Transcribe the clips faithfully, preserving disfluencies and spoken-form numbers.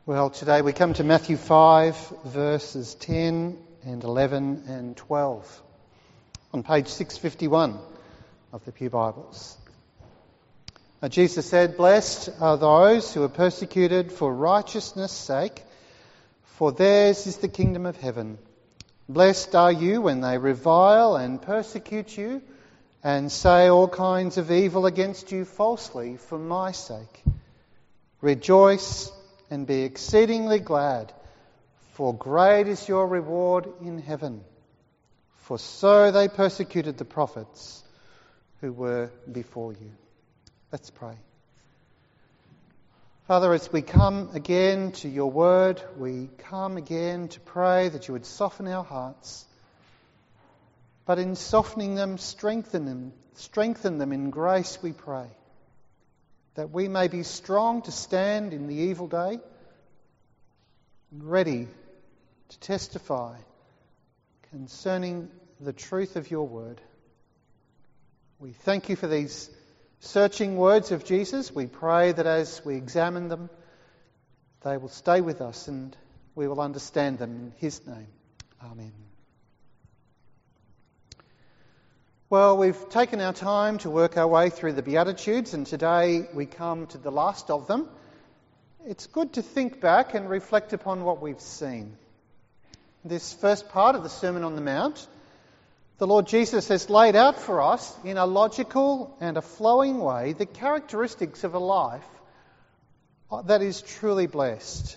Well, today we come to Matthew five, verses ten and eleven and twelve on page six fifty-one of the Pew Bibles. Now, Jesus said, "Blessed are those who are persecuted for righteousness' sake, for theirs is the kingdom of heaven. Blessed are you when they revile and persecute you and say all kinds of evil against you falsely for my sake. Rejoice and be exceedingly glad, for great is your reward in heaven. For so they persecuted the prophets who were before you." Let's pray. Father, as we come again to your word, we come again to pray that you would soften our hearts. But in softening them, strengthen them, strengthen them in grace, we pray, that we may be strong to stand in the evil day, ready to testify concerning the truth of your word. We thank you for these searching words of Jesus. We pray that as we examine them, they will stay with us and we will understand them in his name. Amen. Well, we've taken our time to work our way through the Beatitudes, and today we come to the last of them. It's good to think back and reflect upon what we've seen. This first part of the Sermon on the Mount, the Lord Jesus has laid out for us in a logical and a flowing way the characteristics of a life that is truly blessed.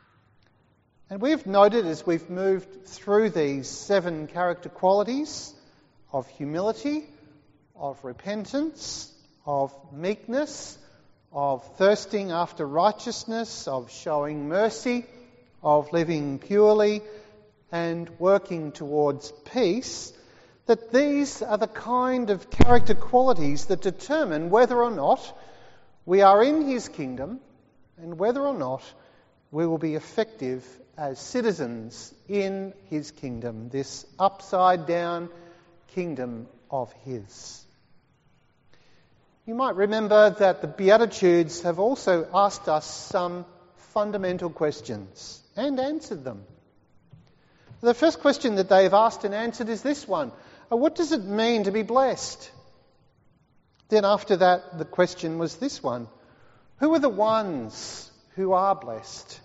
And we've noted as we've moved through these seven character qualities of humility, of repentance, of meekness, of thirsting after righteousness, of showing mercy, of living purely and working towards peace, that these are the kind of character qualities that determine whether or not we are in his kingdom and whether or not we will be effective as citizens in his kingdom, this upside-down kingdom of his. You might remember that the Beatitudes have also asked us some fundamental questions and answered them. The first question that they have asked and answered is this one: what does it mean to be blessed? Then after that, the question was this one: who are the ones who are blessed?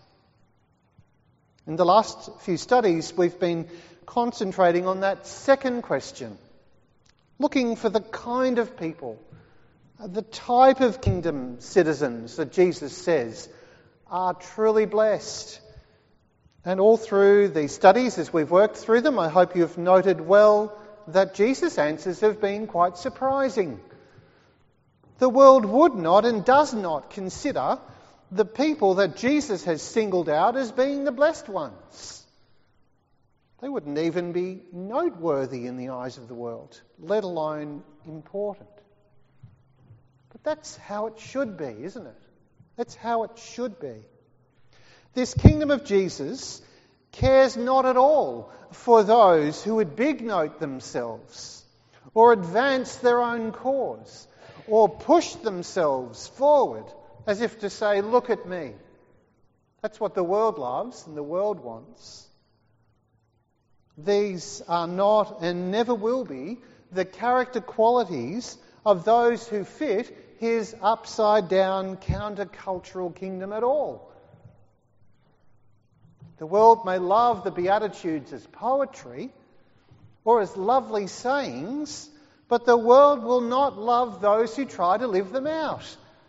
In the last few studies, we've been concentrating on that second question, looking for the kind of people, the type of kingdom citizens that Jesus says are truly blessed. And all through these studies, as we've worked through them, I hope you've noted well that Jesus' answers have been quite surprising. The world would not and does not consider the people that Jesus has singled out as being the blessed ones. They wouldn't even be noteworthy in the eyes of the world, let alone important. But that's how it should be, isn't it? That's how it should be. This kingdom of Jesus cares not at all for those who would big note themselves or advance their own cause or push themselves forward as if to say, "Look at me." That's what the world loves and the world wants. These are not and never will be the character qualities of those who fit his upside-down countercultural kingdom at all. The world may love the Beatitudes as poetry or as lovely sayings, but the world will not love those who try to live them out.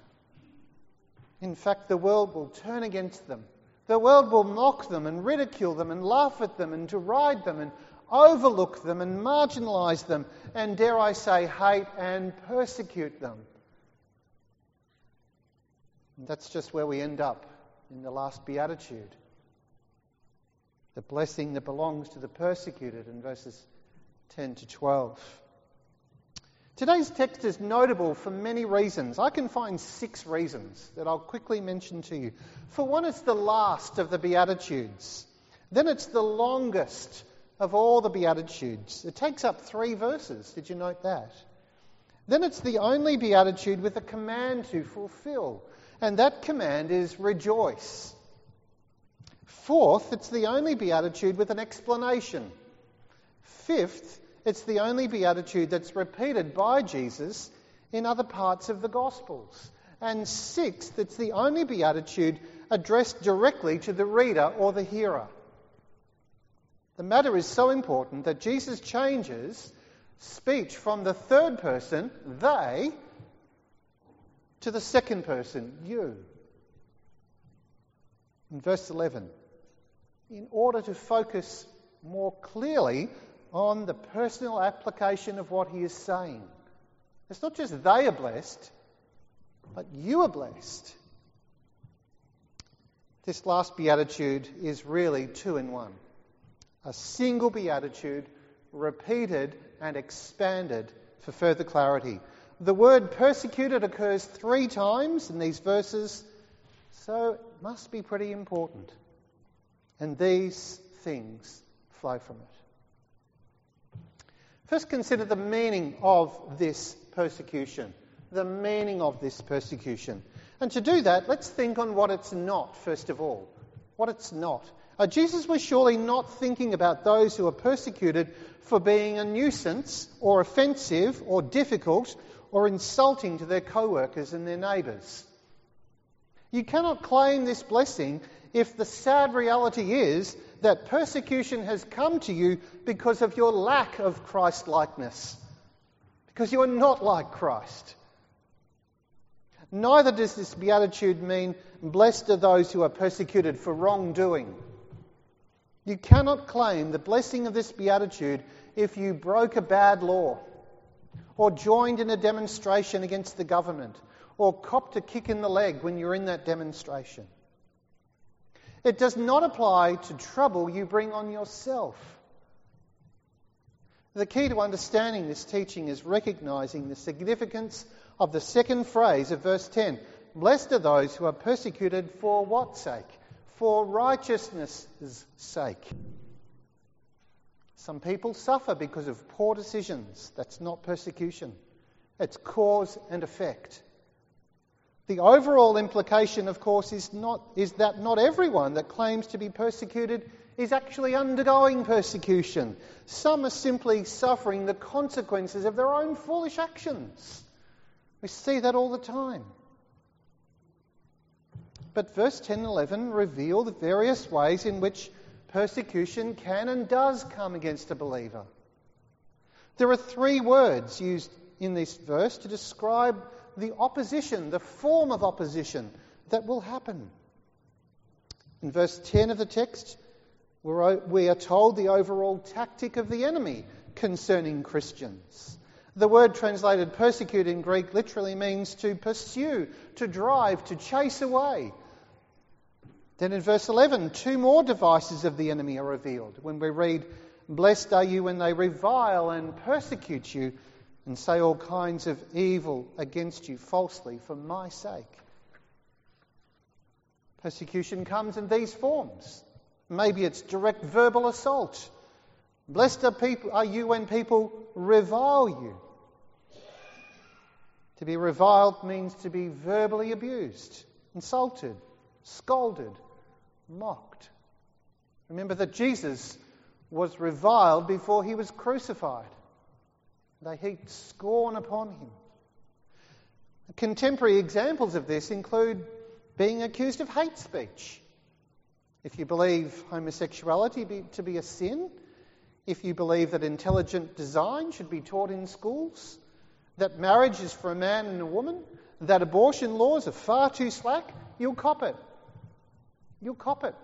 In fact, the world will turn against them. The world will mock them and ridicule them and laugh at them and deride them and overlook them and marginalise them and, dare I say, hate and persecute them. And that's just where we end up in the last Beatitude. The blessing that belongs to the persecuted in verses ten to twelve. Today's text is notable for many reasons. I can find six reasons that I'll quickly mention to you. For one, it's the last of the Beatitudes. Then it's the longest of all the Beatitudes. It takes up three verses. Did you note that? Then it's the only Beatitude with a command to fulfill. And that command is rejoice. Fourth, it's the only beatitude with an explanation. Fifth, it's the only beatitude that's repeated by Jesus in other parts of the Gospels. And sixth, it's the only beatitude addressed directly to the reader or the hearer. The matter is so important that Jesus changes speech from the third person, they, to the second person, you. In verse eleven, in order to focus more clearly on the personal application of what he is saying. It's not just they are blessed, but you are blessed. This last beatitude is really two in one. A single beatitude repeated and expanded for further clarity. The word persecuted occurs three times in these verses, so it must be pretty important. And these things flow from it. First, consider the meaning of this persecution. The meaning of this persecution. And to do that, let's think on what it's not, first of all. What it's not. Uh, Jesus was surely not thinking about those who are persecuted for being a nuisance or offensive or difficult or insulting to their co-workers and their neighbours. You cannot claim this blessing if the sad reality is that persecution has come to you because of your lack of Christ-likeness, because you are not like Christ. Neither does this beatitude mean, blessed are those who are persecuted for wrongdoing. You cannot claim the blessing of this beatitude if you broke a bad law, or joined in a demonstration against the government, or copped a kick in the leg when you're in that demonstration. It does not apply to trouble you bring on yourself. The key to understanding this teaching is recognizing the significance of the second phrase of verse ten. Blessed are those who are persecuted for what sake? For righteousness' sake. Some people suffer because of poor decisions. That's not persecution. It's cause and effect. The overall implication, of course, is not is that not everyone that claims to be persecuted is actually undergoing persecution. Some are simply suffering the consequences of their own foolish actions. We see that all the time. But verse ten and eleven reveal the various ways in which persecution can and does come against a believer. There are three words used in this verse to describe the opposition, the form of opposition that will happen. In verse ten of the text, we are told the overall tactic of the enemy concerning Christians. The word translated persecute in Greek literally means to pursue, to drive, to chase away. Then in verse eleven, two more devices of the enemy are revealed when we read, blessed are you when they revile and persecute you and say all kinds of evil against you falsely for my sake. Persecution comes in these forms. Maybe it's direct verbal assault. Blessed are, people, are you when people revile you. To be reviled means to be verbally abused, insulted, scolded, mocked. Remember that Jesus was reviled before he was crucified. They heaped scorn upon him. Contemporary examples of this include being accused of hate speech. If you believe homosexuality be, to be a sin, if you believe that intelligent design should be taught in schools, that marriage is for a man and a woman, that abortion laws are far too slack, you'll cop it. You'll cop it.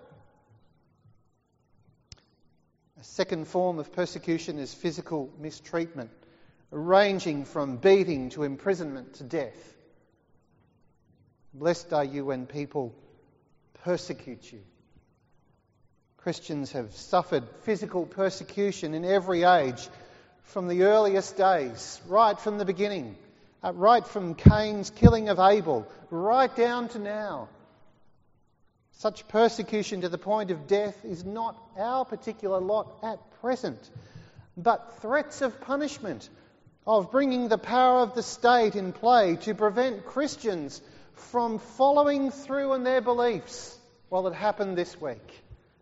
A second form of persecution is physical mistreatment, ranging from beating to imprisonment to death. Blessed are you when people persecute you. Christians have suffered physical persecution in every age, from the earliest days, right from the beginning, uh, right from Cain's killing of Abel, right down to now. Such persecution to the point of death is not our particular lot at present, but threats of punishment, of bringing the power of the state in play to prevent Christians from following through on their beliefs. Well, it happened this week.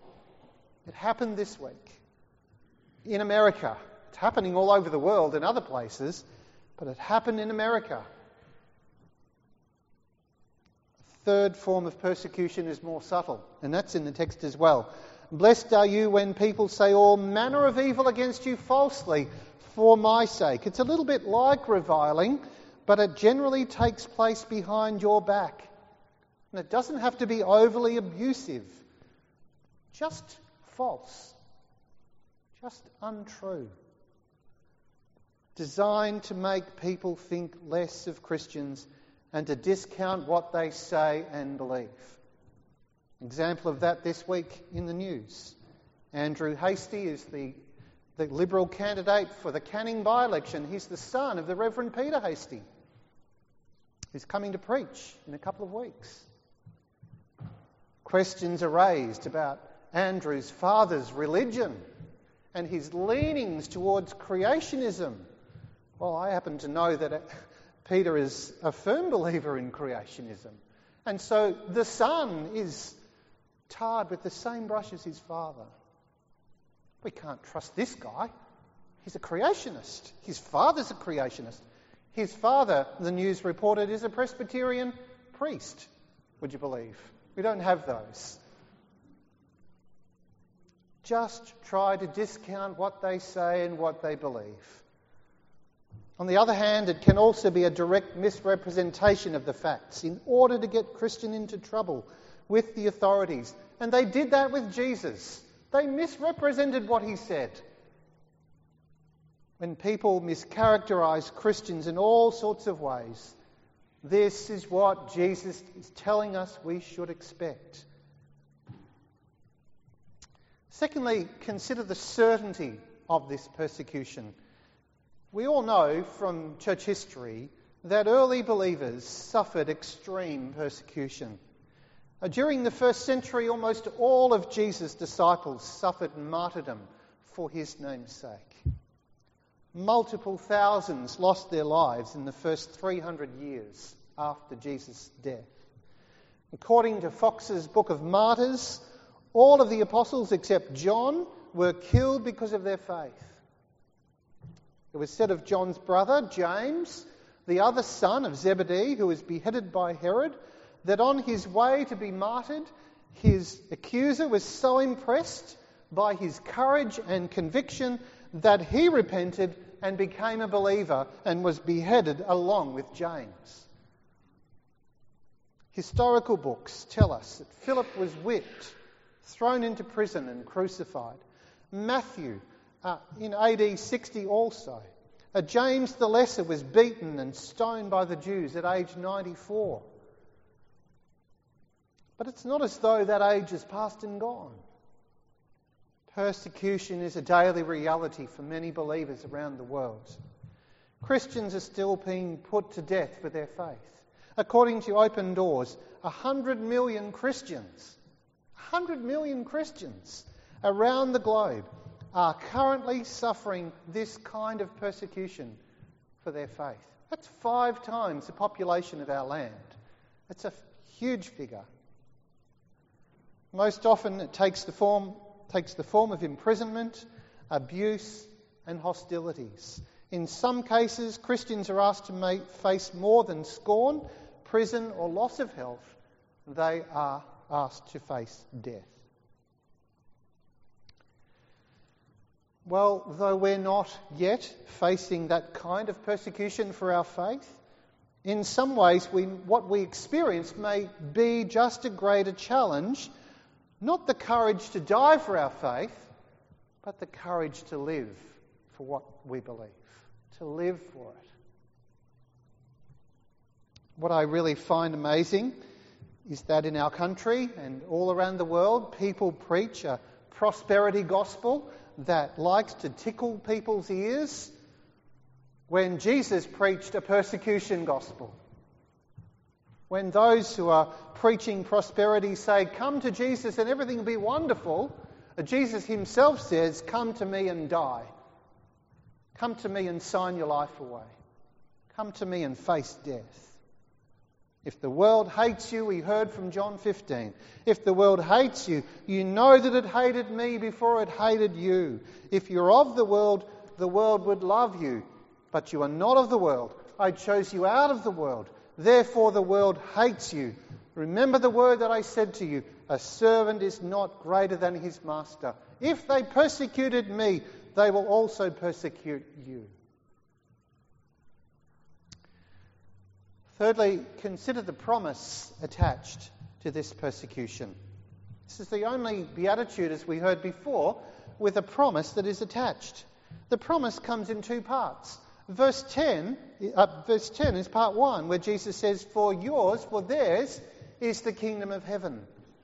It happened this week in America. It's happening all over the world in other places, but it happened in America. A third form of persecution is more subtle, and that's in the text as well. Blessed are you when people say all manner of evil against you falsely for my sake. It's a little bit like reviling, but it generally takes place behind your back. And it doesn't have to be overly abusive. Just false. Just untrue. Designed to make people think less of Christians and to discount what they say and believe. Example of that this week in the news. Andrew Hastie is the, the Liberal candidate for the Canning by-election. He's the son of the Reverend Peter Hastie, who's coming to preach in a couple of weeks. Questions are raised about Andrew's father's religion and his leanings towards creationism. Well, I happen to know that Peter is a firm believer in creationism. And so the son is tarred with the same brush as his father. We can't trust this guy. He's a creationist. His father's a creationist. His father, the news reported, is a Presbyterian priest, would you believe? We don't have those. Just try to discount what they say and what they believe. On the other hand, it can also be a direct misrepresentation of the facts in order to get Christian into trouble with the authorities. And they did that with Jesus. They misrepresented what he said. When people mischaracterize Christians in all sorts of ways, this is what Jesus is telling us we should expect. Secondly, consider the certainty of this persecution. We all know from church history that early believers suffered extreme persecution. During the first century, almost all of Jesus' disciples suffered martyrdom for his name's sake. Multiple thousands lost their lives in the first three hundred years after Jesus' death. According to Fox's Book of Martyrs, all of the apostles except John were killed because of their faith. It was said of John's brother, James, the other son of Zebedee, who was beheaded by Herod, that on his way to be martyred, his accuser was so impressed by his courage and conviction that he repented and became a believer and was beheaded along with James. Historical books tell us that Philip was whipped, thrown into prison and crucified. Matthew, uh, in A D sixty also. Uh, James the Lesser was beaten and stoned by the Jews at age ninety-four. But it's not as though that age is past and gone. Persecution is a daily reality for many believers around the world. Christians are still being put to death for their faith. According to Open Doors, a hundred million Christians, a hundred million Christians around the globe are currently suffering this kind of persecution for their faith. That's five times the population of our land. That's a huge figure. Most often it takes the form takes the form of imprisonment, abuse and hostilities. In some cases, Christians are asked to make, face more than scorn, prison or loss of health. They are asked to face death. Well, though we're not yet facing that kind of persecution for our faith, in some ways we, what we experience may be just a greater challenge. Not the courage to die for our faith, but the courage to live for what we believe, to live for it. What I really find amazing is that in our country and all around the world, people preach a prosperity gospel that likes to tickle people's ears, when Jesus preached a persecution gospel. When those who are preaching prosperity say, come to Jesus and everything will be wonderful, Jesus himself says, come to me and die. Come to me and sign your life away. Come to me and face death. If the world hates you, we heard from John fifteen. If the world hates you, you know that it hated me before it hated you. If you're of the world, the world would love you. But you are not of the world. I chose you out of the world. Therefore the world hates you. Remember the word that I said to you, a servant is not greater than his master. If they persecuted me, they will also persecute you. Thirdly, consider the promise attached to this persecution. This is the only beatitude, as we heard before, with a promise that is attached. The promise comes in two parts. Verse ten, uh, verse ten is part one, where Jesus says, "For yours, for theirs, is the kingdom of heaven."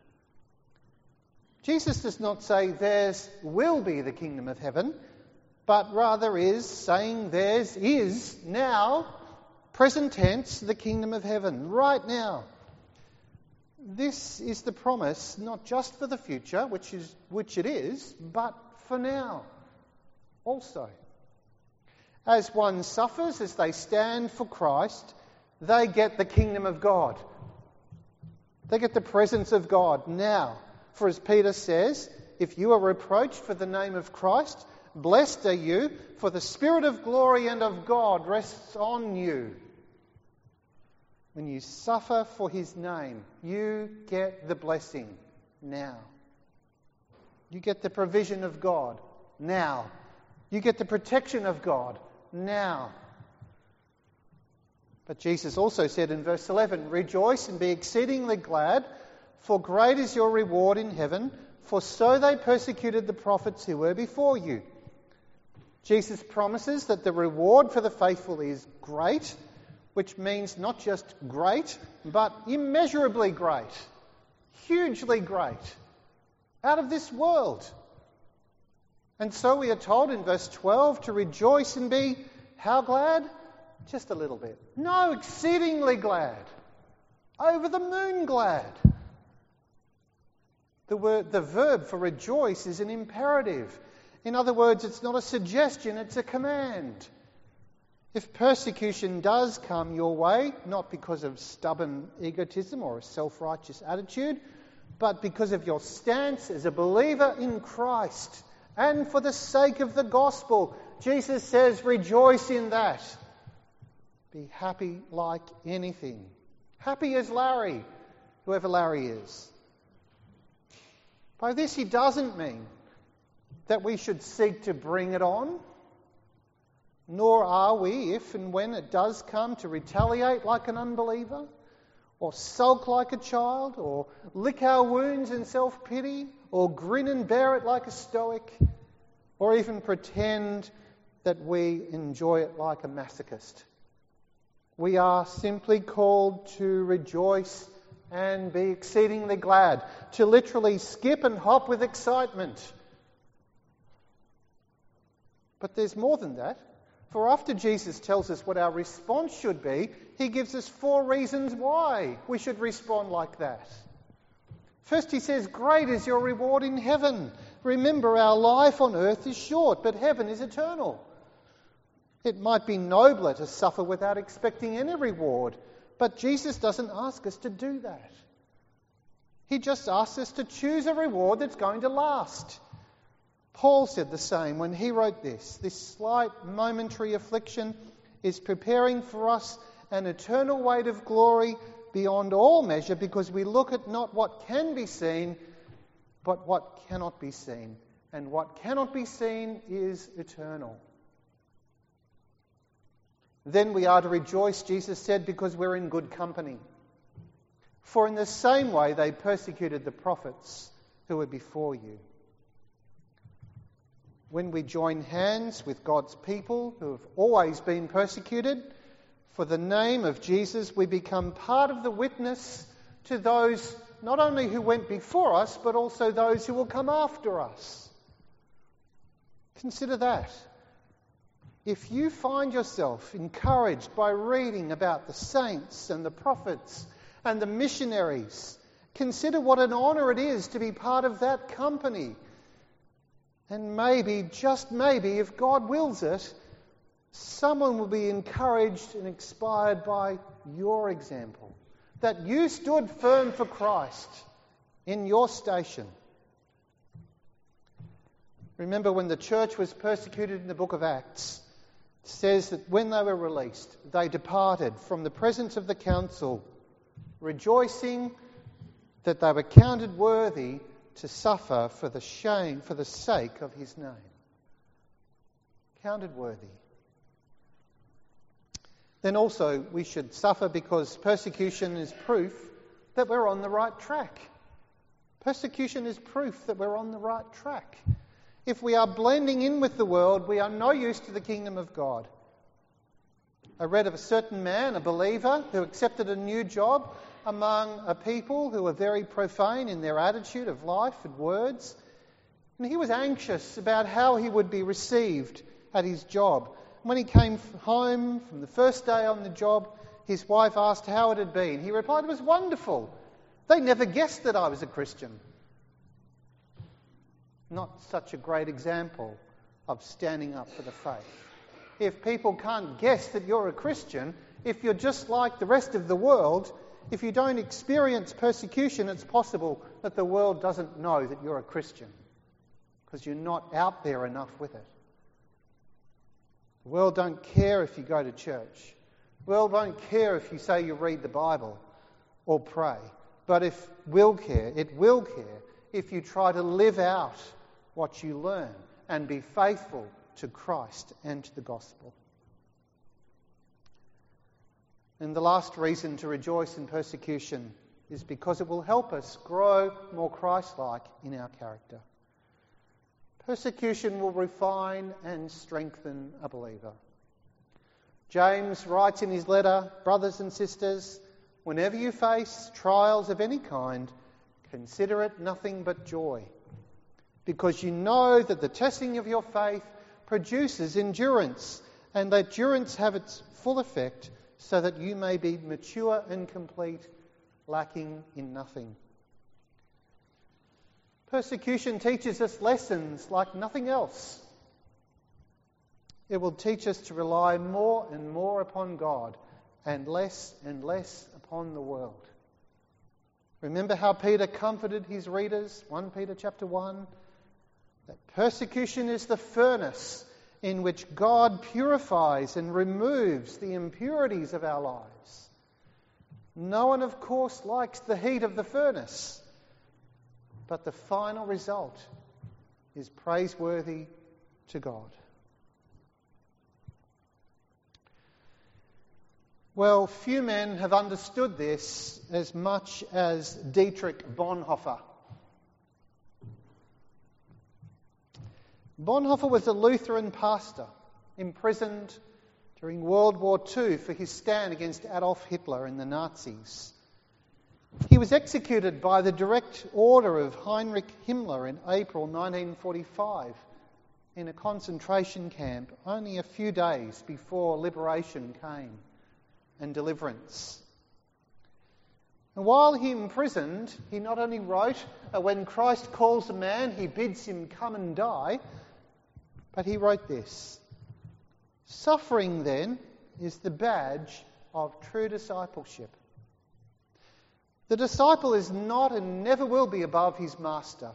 Jesus does not say theirs will be the kingdom of heaven, but rather is saying theirs is now, present tense, the kingdom of heaven, right now. This is the promise not just for the future, which is which it is, but for now also. As one suffers, as they stand for Christ, they get the kingdom of God. They get the presence of God now. For as Peter says, if you are reproached for the name of Christ, blessed are you, for the Spirit of glory and of God rests on you. When you suffer for his name, you get the blessing now. You get the provision of God now. You get the protection of God now. But Jesus also said in verse eleven, "Rejoice and be exceedingly glad, for great is your reward in heaven, for so they persecuted the prophets who were before you." Jesus promises that the reward for the faithful is great, which means not just great, but immeasurably great, hugely great, out of this world. And so we are told in verse twelve to rejoice and be, how glad? Just a little bit. No, exceedingly glad. Over the moon glad. The word, the verb for rejoice is an imperative. In other words, it's not a suggestion, it's a command. If persecution does come your way, not because of stubborn egotism or a self-righteous attitude, but because of your stance as a believer in Christ, and for the sake of the gospel, Jesus says, rejoice in that. Be happy like anything. Happy as Larry, whoever Larry is. By this he doesn't mean that we should seek to bring it on, nor are we, if and when it does come, to retaliate like an unbeliever, or sulk like a child, or lick our wounds in self-pity, or grin and bear it like a stoic, or even pretend that we enjoy it like a masochist. We are simply called to rejoice and be exceedingly glad, to literally skip and hop with excitement. But there's more than that. For after Jesus tells us what our response should be, he gives us four reasons why we should respond like that. First, he says, great is your reward in heaven. Remember, our life on earth is short, but heaven is eternal. It might be nobler to suffer without expecting any reward, but Jesus doesn't ask us to do that. He just asks us to choose a reward that's going to last. Paul said the same when he wrote this. This slight momentary affliction is preparing for us an eternal weight of glory beyond all measure, because we look at not what can be seen, but what cannot be seen. And what cannot be seen is eternal. Then we are to rejoice, Jesus said, because we're in good company. For in the same way they persecuted the prophets who were before you. When we join hands with God's people who have always been persecuted, for the name of Jesus, we become part of the witness to those not only who went before us, but also those who will come after us. Consider that. If you find yourself encouraged by reading about the saints and the prophets and the missionaries, consider what an honour it is to be part of that company. And maybe, just maybe, if God wills it, someone will be encouraged and inspired by your example, that you stood firm for Christ in your station. Remember when the church was persecuted in the book of Acts, it says that when they were released, they departed from the presence of the council, rejoicing that they were counted worthy to suffer for the shame, for the sake of his name. Counted worthy. Then also we should suffer because persecution is proof that we're on the right track. Persecution is proof that we're on the right track. If we are blending in with the world, we are no use to the kingdom of God. I read of a certain man, a believer, who accepted a new job among a people who were very profane in their attitude of life and words. And he was anxious about how he would be received at his job. When he came home from the first day on the job, his wife asked how it had been. He replied, "It was wonderful. They never guessed that I was a Christian." Not such a great example of standing up for the faith. If people can't guess that you're a Christian, if you're just like the rest of the world, if you don't experience persecution, it's possible that the world doesn't know that you're a Christian because you're not out there enough with it. The world don't care if you go to church. The world won't care if you say you read the Bible or pray. But if will care, it will care if you try to live out what you learn and be faithful to Christ and to the gospel. And the last reason to rejoice in persecution is because it will help us grow more Christ-like in our character. Persecution will refine and strengthen a believer. James writes in his letter, "Brothers and sisters, whenever you face trials of any kind, consider it nothing but joy, because you know that the testing of your faith produces endurance, and let endurance have its full effect, so that you may be mature and complete, lacking in nothing." Persecution teaches us lessons like nothing else. It will teach us to rely more and more upon God and less and less upon the world. Remember how Peter comforted his readers, First Peter chapter one, that persecution is the furnace in which God purifies and removes the impurities of our lives. No one, of course, likes the heat of the furnace, but the final result is praiseworthy to God. Well, few men have understood this as much as Dietrich Bonhoeffer. Bonhoeffer was a Lutheran pastor imprisoned during World War Two for his stand against Adolf Hitler and the Nazis. He was executed by the direct order of Heinrich Himmler in April nineteen forty-five in a concentration camp only a few days before liberation came and deliverance. And while he imprisoned, he not only wrote, "When Christ calls a man, he bids him come and die," but he wrote this: "Suffering, then, is the badge of true discipleship. The disciple is not and never will be above his master.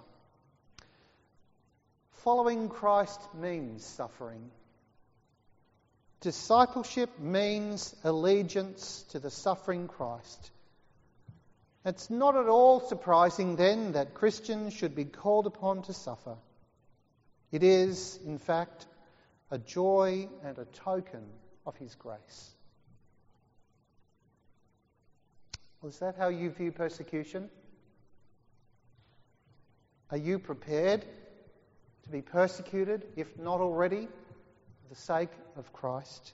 Following Christ means suffering. Discipleship means allegiance to the suffering Christ. It's not at all surprising, then, that Christians should be called upon to suffer. It is, in fact, a joy and a token of his grace." Well, is that how you view persecution? Are you prepared to be persecuted, if not already, for the sake of Christ?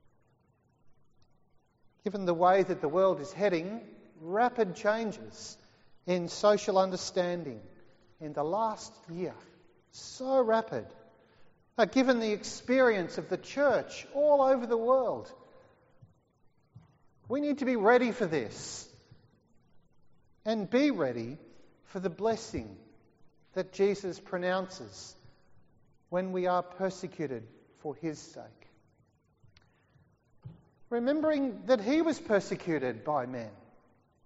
Given the way that the world is heading, rapid changes in social understanding in the last year, so rapid. Uh, given the experience of the church all over the world, we need to be ready for this and be ready for the blessing that Jesus pronounces when we are persecuted for his sake. Remembering that he was persecuted by men,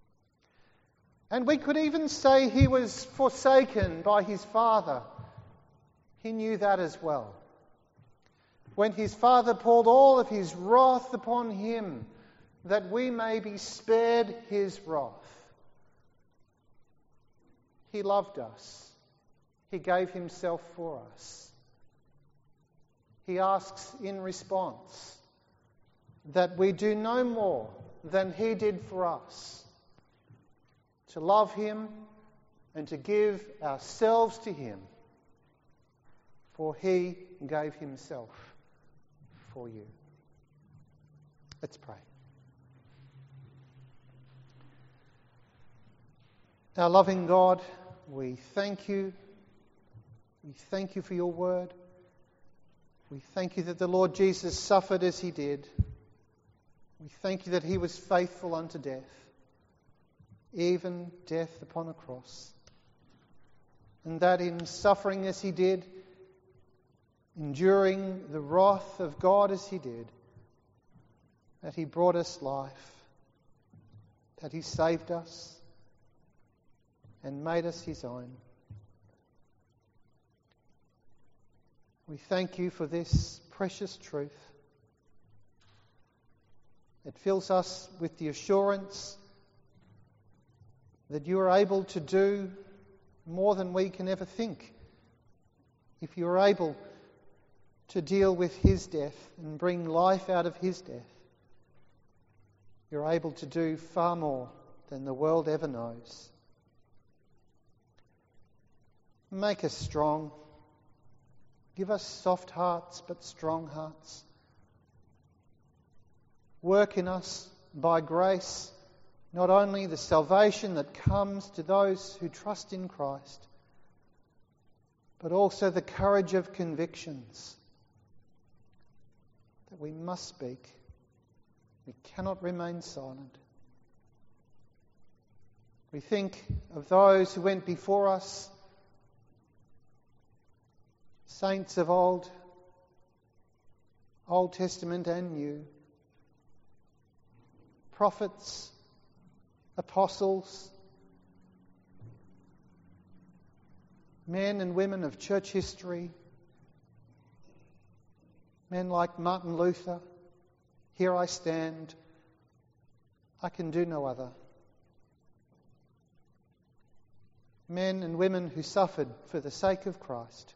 And we could even say he was forsaken by his Father. He knew that as well. When his Father poured all of his wrath upon him, that we may be spared his wrath. He loved us. He gave himself for us. He asks in response that we do no more than he did for us, to love him and to give ourselves to him, for he gave himself for you. Let's pray. Our loving God, we thank you. We thank you for your word. We thank you that the Lord Jesus suffered as he did. We thank you that he was faithful unto death, even death upon a cross. And that in suffering as he did, enduring the wrath of God as he did, that he brought us life, that he saved us and made us his own. We thank you for this precious truth. It fills us with the assurance that you are able to do more than we can ever think. If you are able to deal with his death and bring life out of his death, you're able to do far more than the world ever knows. Make us strong. Give us soft hearts but strong hearts. Work in us by grace not only the salvation that comes to those who trust in Christ, but also the courage of convictions that we must speak. We cannot remain silent. We think of those who went before us, saints of old, Old Testament and New, prophets, apostles, men and women of church history, men like Martin Luther. Here I stand, I can do no other. Men and women who suffered for the sake of Christ.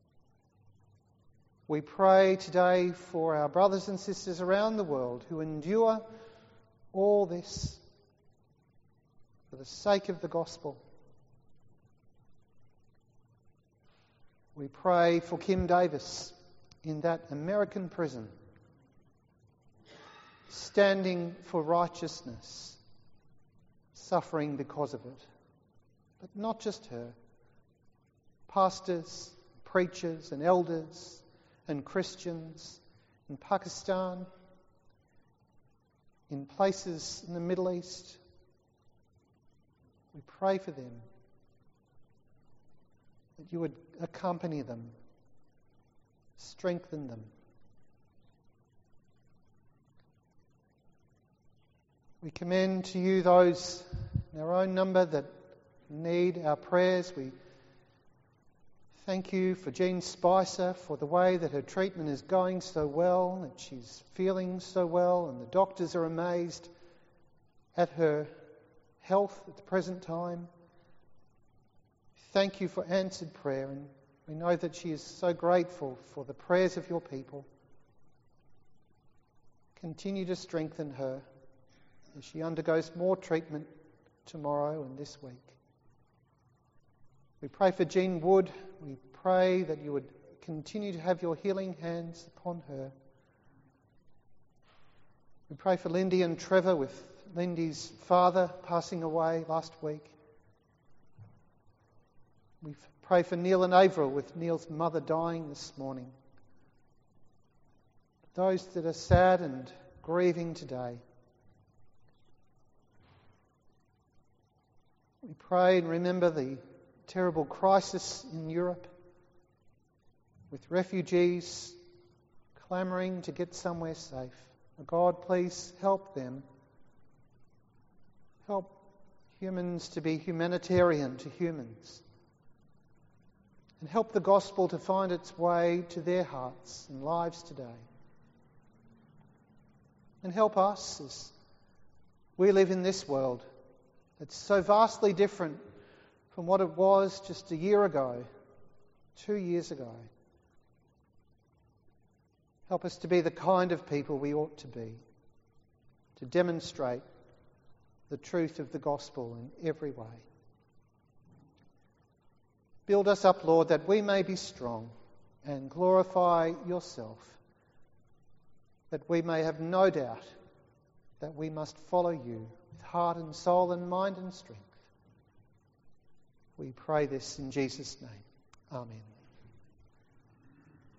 We pray today for our brothers and sisters around the world who endure all this for the sake of the gospel. We pray for Kim Davis in that American prison, standing for righteousness, suffering because of it. But not just her. Pastors, preachers and elders and Christians in Pakistan, in places in the Middle East. We pray for them, that you would accompany them, strengthen them. We commend to you those in our own number that need our prayers. We thank you for Jean Spicer, for the way that her treatment is going so well, that she's feeling so well, and the doctors are amazed at her health at the present time. Thank you for answered prayer, and we know that she is so grateful for the prayers of your people. Continue to strengthen her as she undergoes more treatment tomorrow and this week. We pray for Jean Wood. We pray that you would continue to have your healing hands upon her. We pray for Lindy and Trevor, with Lindy's father passing away last week. We pray for Neil and Avril, with Neil's mother dying this morning. Those that are sad and grieving today. We pray and remember the terrible crisis in Europe, with refugees clamouring to get somewhere safe. God, please help them. Help humans to be humanitarian to humans, and help the gospel to find its way to their hearts and lives today. And help us as we live in this world that's so vastly different from what it was just a year ago, two years ago. Help us to be the kind of people we ought to be, to demonstrate the truth of the gospel in every way. Build us up, Lord, that we may be strong and glorify yourself, that we may have no doubt that we must follow you with heart and soul and mind and strength. We pray this in Jesus' name. Amen.